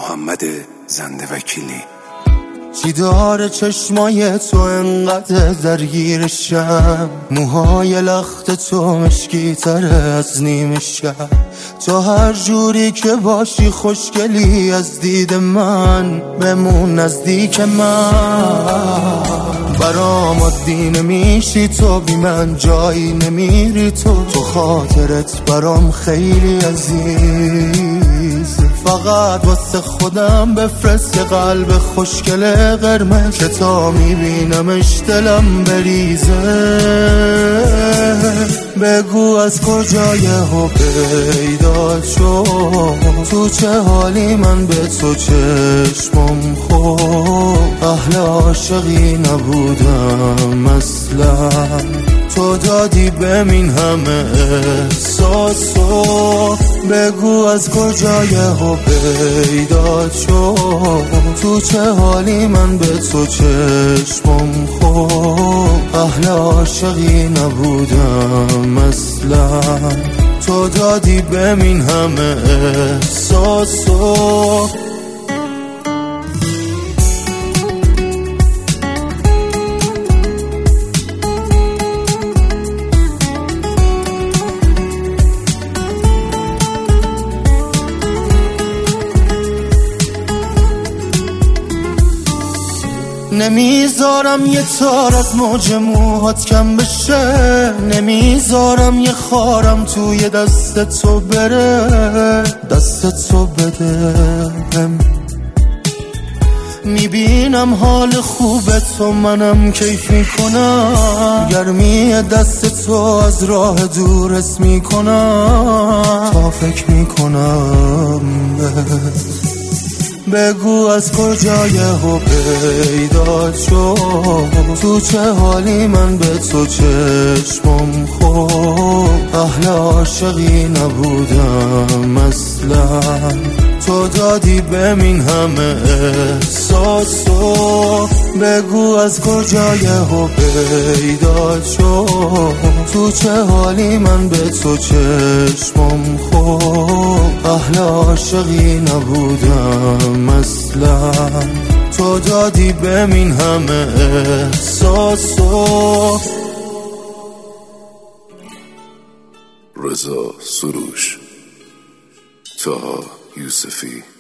محمد زنده وکیلی. چی داره چشمای تو انقدر درگیرشم؟ موهای لخت تو مشکی تره از نیمه شب. تو هر جوری که باشی خوشگلی، از دید من بمون نزدیک من. برام عادی نمیشی تو بی من، جایی نمیری تو خاطرت برام خیلی عزیز. فقط واسه خودم بفرست یه قلب خوشگل قرمز که تا میبینمش دلم بریزه. بگو از کجای ها پیدا شد، تو چه حالی من به تو چشمم خورد. اهل عاشقی نبودم اصلا، تو دادی بمین همه احساسو. بگو از کجای ها پیدا شد، تو چه حالی من به تو چشمم خورد. اهل عاشقی نبودم اصلا، تو دادی بمین همه احساسو. نمیذارم یه تار از موج موهات کم بشه، نمیذارم یه خارم توی دست تو بره. دست تو بده میبینم حال خوب تو، منم کیف میکنم. گرمی دست تو از راه دور حس میکنم تا فکر میکنم. بگو از کجای ها پیدا شد، تو چه حالی من به تو چشمم خورد. اهل عاشقی نبودم اصلا، تو دادی بمین همه احساسو. بگو از کجای ها پیدا شد، تو چه حالی من به تو چشمم خورد. اهل عاشقی نبودم اصلا، تو دادی بمین همه احساسو. رضا سروش، طه یوسفی.